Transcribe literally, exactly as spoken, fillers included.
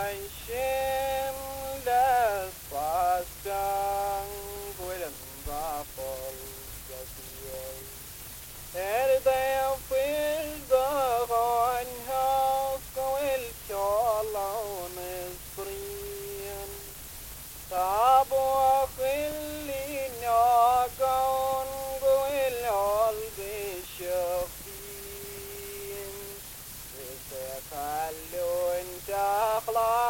Kändes fast angolen var folkasiel. Er det skilder han härskar el kjalanes brien. Tabo skillin jagan gå el alge kjörfin. Det är kallon tachla